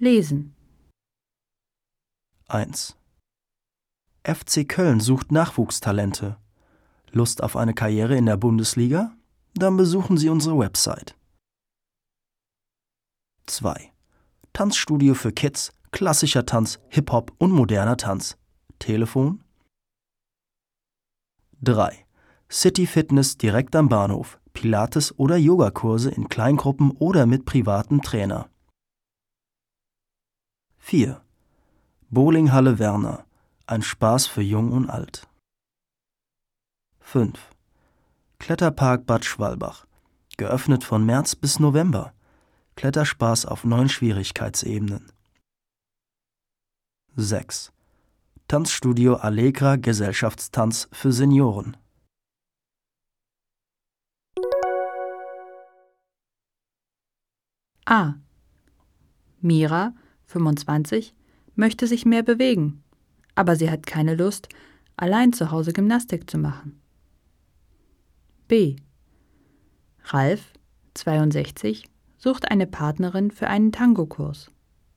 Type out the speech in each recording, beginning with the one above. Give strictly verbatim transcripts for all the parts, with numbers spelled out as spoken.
Lesen. eins. F C Köln sucht Nachwuchstalente. Lust auf eine Karriere in der Bundesliga? Dann besuchen Sie unsere Website. zwei. Tanzstudio für Kids, klassischer Tanz, Hip-Hop und moderner Tanz. Telefon? drei. City Fitness direkt am Bahnhof, Pilates- oder Yogakurse in Kleingruppen oder mit privatem Trainer. vier. Bowlinghalle Werner, ein Spaß für Jung und Alt. fünf. Kletterpark Bad Schwalbach, geöffnet von März bis November. Kletterspaß auf neun Schwierigkeitsebenen. sechs. Tanzstudio Allegra Gesellschaftstanz für Senioren. A. Mira, fünfundzwanzig, möchte sich mehr bewegen, aber sie hat keine Lust, allein zu Hause Gymnastik zu machen. B. Ralf, zweiundsechzig, sucht eine Partnerin für einen Tangokurs.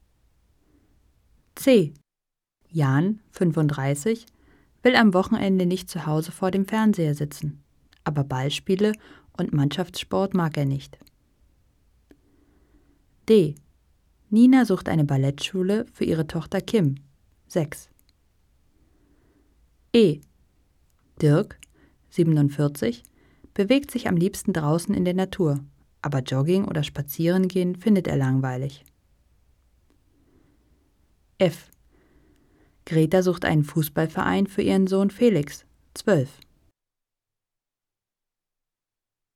C. Jan, fünfunddreißig, will am Wochenende nicht zu Hause vor dem Fernseher sitzen, aber Ballspiele und Mannschaftssport mag er nicht. D. Nina sucht eine Ballettschule für ihre Tochter Kim, sechs. E. Dirk, siebenundvierzig, bewegt sich am liebsten draußen in der Natur, aber Jogging oder Spazierengehen findet er langweilig. F. Greta sucht einen Fußballverein für ihren Sohn Felix, zwölf.